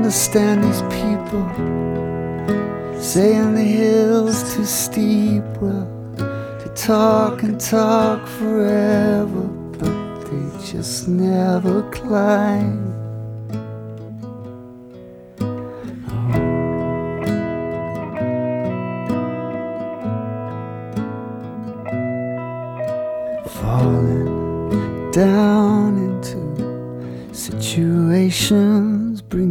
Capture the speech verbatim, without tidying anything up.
understand these people saying the hill's too steep. Well, they talk and talk forever, but they just never climb. Falling down into situations bring